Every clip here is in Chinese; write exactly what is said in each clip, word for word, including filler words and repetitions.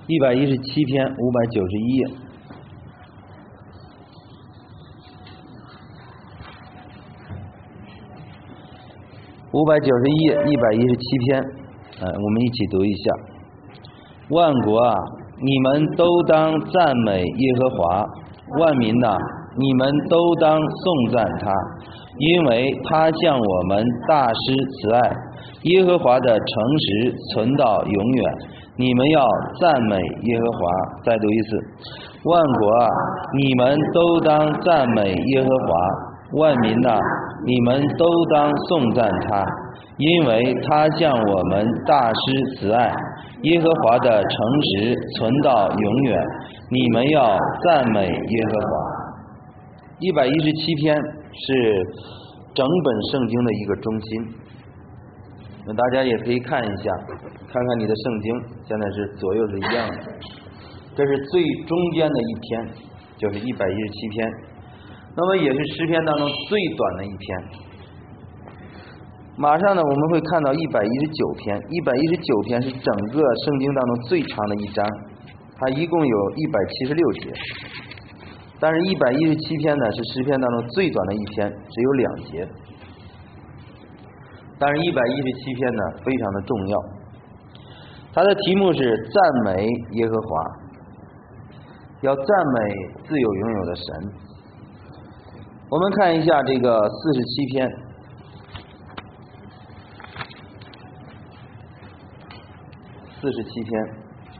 一百一十七篇五百九十一页。五百九十一页，一百一十七篇，呃，我们一起读一下。万国啊，你们都当赞美耶和华；万民呐、啊，你们都当颂赞他，因为他向我们大施慈爱。耶和华的诚实存到永远，你们要赞美耶和华。再读一次。万国啊，你们都当赞美耶和华；万民呐、啊，你们都当颂赞他，因为他向我们大施慈爱。耶和华的诚实存到永远，你们要赞美耶和华。一百一十七篇是整本圣经的一个中心，那大家也可以看一下，看看你的圣经现在是左右是一样的，这是最中间的一篇，就是一百一十七篇，那么也是诗篇当中最短的一篇。马上呢我们会看到一百一十九篇，一百一十九篇是整个圣经当中最长的一章，它一共有一百七十六节，但是一百一十七篇呢是诗篇当中最短的一篇，只有两节。但是一百一十七篇呢非常的重要，它的题目是赞美耶和华，要赞美自有永有的神。我们看一下这个四十七篇，四十七篇，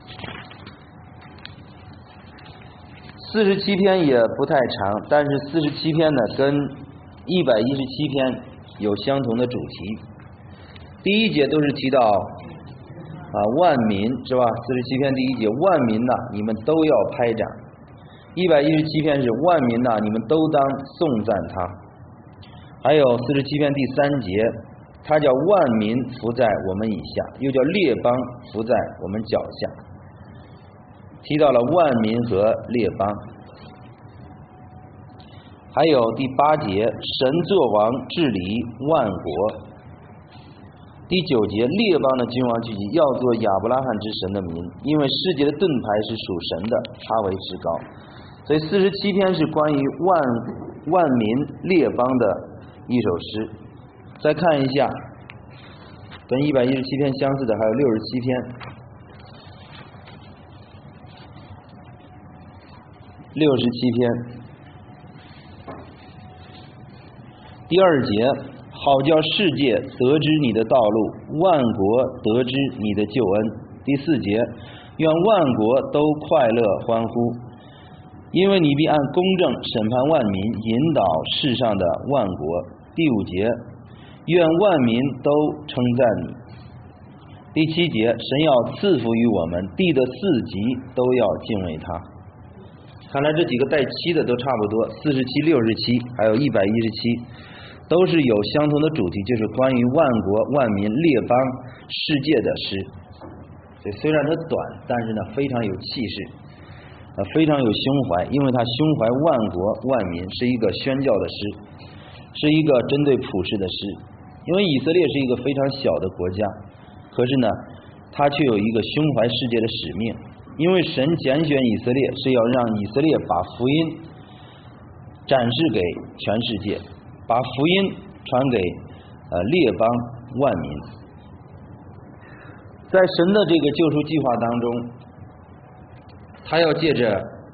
四十七篇也不太长，但是四十七篇呢跟一百一十七篇有相同的主题。第一节都是提到啊万民是吧？四十七篇第一节，万民呐、啊，你们都要拍掌。一百一十七篇是万民呐、啊，你们都当颂赞他。还有四十七篇第三节，他叫万民伏在我们以下，又叫列邦伏在我们脚下，提到了万民和列邦。还有第八节，神作王治理万国。第九节，列邦的君王聚集，要做亚伯拉罕之神的民，因为世界的盾牌是属神的，他为至高。所以四十七篇是关于万万民列邦的一首诗。再看一下跟一百一十七篇相似的还有六十七篇，六十七篇第二节，好叫世界得知你的道路，万国得知你的救恩。第四节，愿万国都快乐欢呼，因为你必按公正审判万民，引导世上的万国。第五节，愿万民都称赞你。第七节，神要赐福于我们，地的四极都要敬畏他。看来这几个带七的都差不多，四十七、六十七，还有一百一十七，都是有相同的主题，就是关于万国、万民、列邦、世界的诗。所以虽然它短，但是呢非常有气势，呃非常有胸怀，因为它胸怀万国万民，是一个宣教的诗，是一个针对普世的诗。因为以色列是一个非常小的国家，可是呢它却有一个胸怀世界的使命，因为神拣选以色列是要让以色列把福音展示给全世界，把福音传给呃列邦万民。在神的这个救赎计划当中，他要借着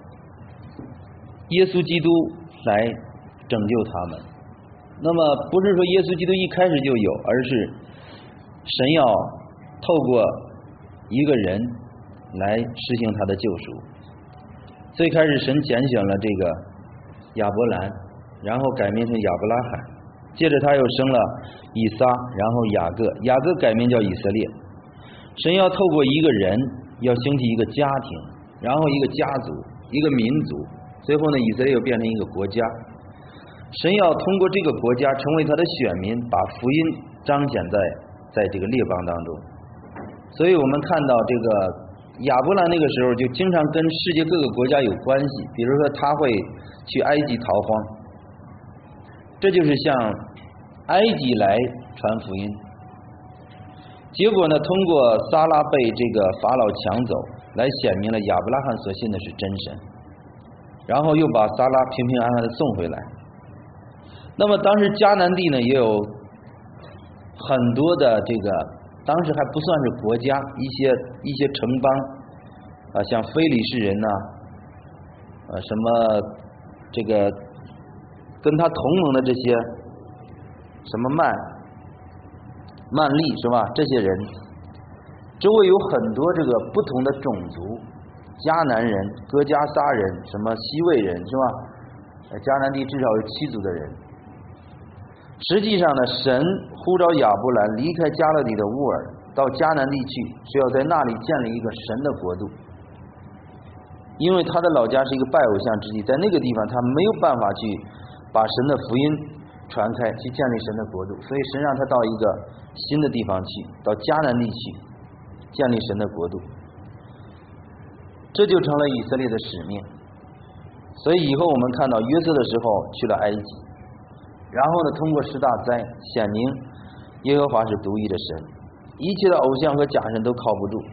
耶稣基督来拯救他们。那么不是说耶稣基督一开始就有，而是神要透过一个人来实行他的救赎。最开始神拣选了这个亚伯兰，然后改名成亚伯拉罕，接着他又生了以撒，然后雅各，雅各改名叫以色列。神要透过一个人要兴起一个家庭，然后一个家族，一个民族，最后呢以色列又变成一个国家。神要通过这个国家成为他的选民，把福音彰显在在这个列邦当中。所以我们看到这个亚伯兰那个时候就经常跟世界各个国家有关系，比如说他会去埃及逃荒，这就是向埃及来传福音。 结果呢，通过撒拉被这个法老抢走，来显明了亚伯拉罕所信的是真神，然后又把撒拉平平安安的送回来。那么当时迦南地呢，也有很多的这个，当时还不算是国家，一些一些城邦啊，像非利士人呐、啊，呃，什么这个跟他同盟的这些什么曼曼利是吧？这些人周围有很多这个不同的种族，迦南人、哥迦撒人、什么西魏人是吧？迦南地至少有七族的人。实际上呢，神呼召亚伯兰离开加勒底的乌尔，到迦南地去，是要在那里建立一个神的国度。因为他的老家是一个拜偶像之地，在那个地方他没有办法去把神的福音传开，去建立神的国度，所以神让他到一个新的地方去，到迦南地去建立神的国度，这就成了以色列的使命。所以以后我们看到约瑟的时候去了埃及，然后呢，通过十大灾显明耶和华是独一的神，一切的偶像和假神都靠不住。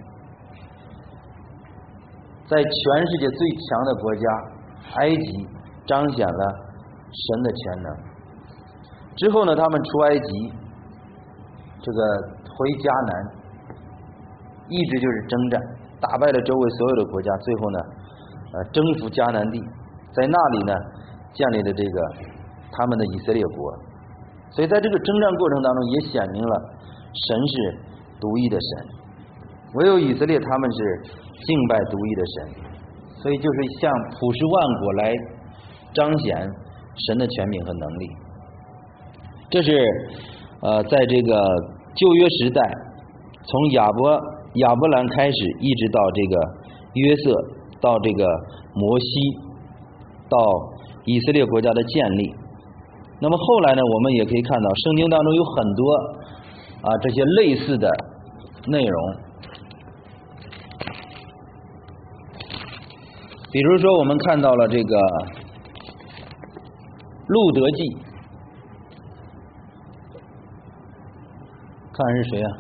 在全世界最强的国家埃及彰显了神的全能。之后呢，他们出埃及，这个回迦南，一直就是征战，打败了周围所有的国家，最后呢，呃，征服迦南地，在那里呢，建立了这个他们的以色列国。所以在这个征战过程当中，也显明了神是独一的神，唯有以色列他们是敬拜独一的神，所以就是向普世万国来彰显神的权柄和能力。这是呃，在这个旧约时代，从亚伯亚伯兰开始，一直到这个约瑟，到这个摩西，到以色列国家的建立。那么后来呢，我们也可以看到圣经当中有很多啊这些类似的内容。比如说我们看到了这个路德记，看是谁啊？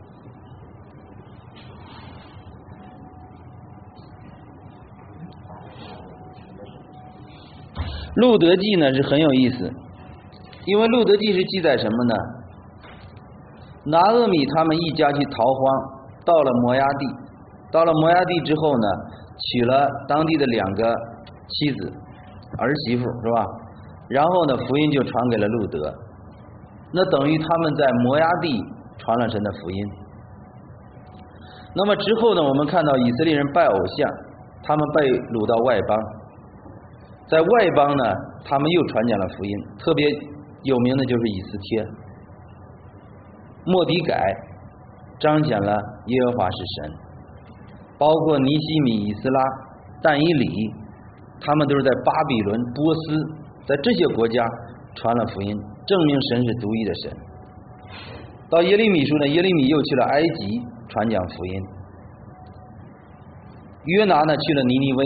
路德记呢是很有意思，因为路德记是记载什么呢？拿俄米他们一家去逃荒，到了摩押地，到了摩押地之后呢，娶了当地的两个妻子儿媳妇是吧？然后呢，福音就传给了路德，那等于他们在摩押地传了神的福音。那么之后呢，我们看到以色列人拜偶像，他们被掳到外邦，在外邦呢，他们又传讲了福音，特别有名的就是以斯帖、末底改，彰显了耶和华是神，包括尼希米、以斯拉、但以理，他们都是在巴比伦、波斯，在这些国家传了福音，证明神是独一的神。到耶利米书呢，耶利米又去了埃及传讲福音，约拿呢去了尼尼微。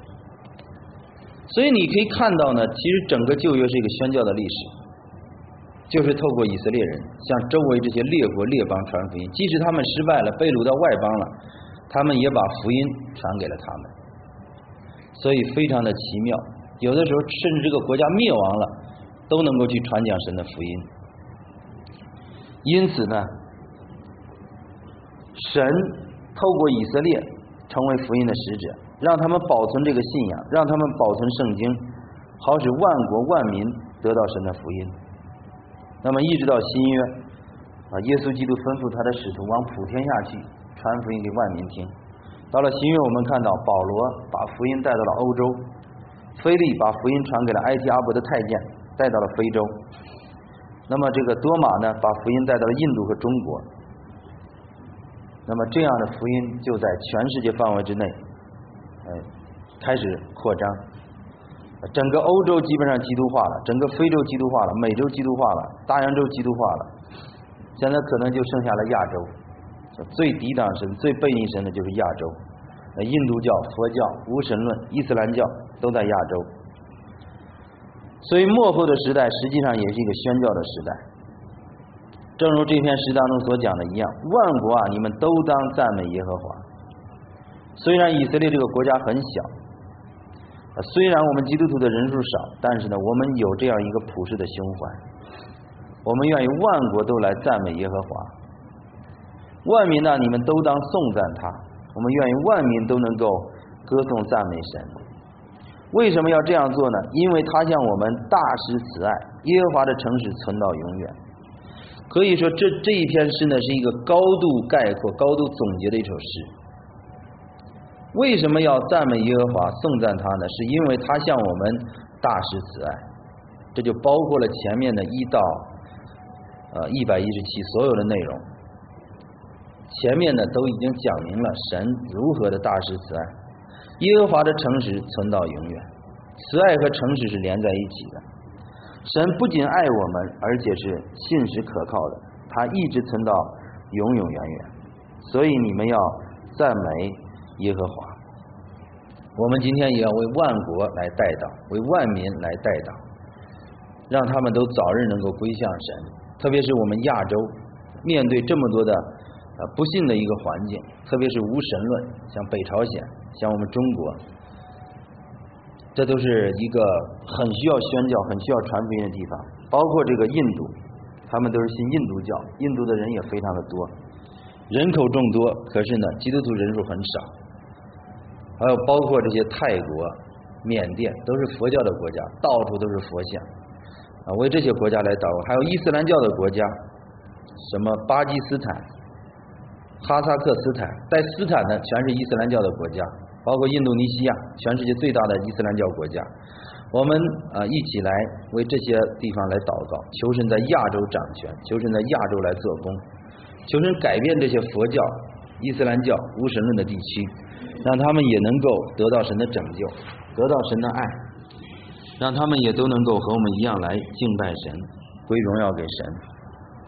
所以你可以看到呢，其实整个旧约是一个宣教的历史，就是透过以色列人向周围这些列国列邦传福音，即使他们失败了，被掳到外邦了，他们也把福音传给了他们。所以非常的奇妙，有的时候甚至这个国家灭亡了，都能够去传讲神的福音。因此呢，神透过以色列成为福音的使者，让他们保存这个信仰，让他们保存圣经，好使万国万民得到神的福音。那么一直到新约啊，耶稣基督吩咐他的使徒往普天下去传福音给万民听。到了新约，我们看到保罗把福音带到了欧洲，腓利把福音传给了埃提阿伯的太监，带到了非洲。那么这个多马呢，把福音带到了印度和中国。那么这样的福音就在全世界范围之内，呃，开始扩张。整个欧洲基本上基督化了，整个非洲基督化了，美洲基督化了，大洋洲基督化了，现在可能就剩下了亚洲，最抵挡神、最背逆神的就是亚洲。印度教、佛教、无神论、伊斯兰教都在亚洲。所以末后的时代实际上也是一个宣教的时代。 正如这篇诗当中所讲的一样，万国啊，你们都当赞美耶和华。虽然以色列这个国家很小，虽然我们基督徒的人数少，但是呢，我们有这样一个普世的胸怀，我们愿意万国都来赞美耶和华。万民呢，你们都当颂赞他，我们愿意万民都能够歌颂赞美神。为什么要这样做呢？因为他向我们大施慈爱，耶和华的诚实存到永远。可以说这这一篇诗呢，是一个高度概括、高度总结的一首诗。为什么要赞美耶和华、颂赞他呢？是因为他向我们大施慈爱，这就包括了前面的一到呃一百一十七所有的内容。前面呢都已经讲明了神如何的大施慈爱，耶和华的诚实存到永远，慈爱和诚实是连在一起的。神不仅爱我们，而且是信实可靠的，他一直存到永永远远。所以你们要赞美耶和华。我们今天也要为万国来代祷，为万民来代祷，让他们都早日能够归向神。特别是我们亚洲面对这么多的呃不幸的一个环境，特别是无神论，像北朝鲜，像我们中国，这都是一个很需要宣教、很需要传福音的地方。包括这个印度，他们都是信印度教，印度的人也非常的多，人口众多，可是呢基督徒人数很少。还有包括这些泰国、缅甸，都是佛教的国家，到处都是佛像啊，为这些国家来祷告。还有伊斯兰教的国家，什么巴基斯坦、哈萨克斯坦，在斯坦呢全是伊斯兰教的国家，包括印度尼西亚，全世界最大的伊斯兰教国家。我们啊一起来为这些地方来祷告，求神在亚洲掌权，求神在亚洲来做工，求神改变这些佛教、伊斯兰教、无神论的地区，让他们也能够得到神的拯救，得到神的爱，让他们也都能够和我们一样来敬拜神，归荣耀给神。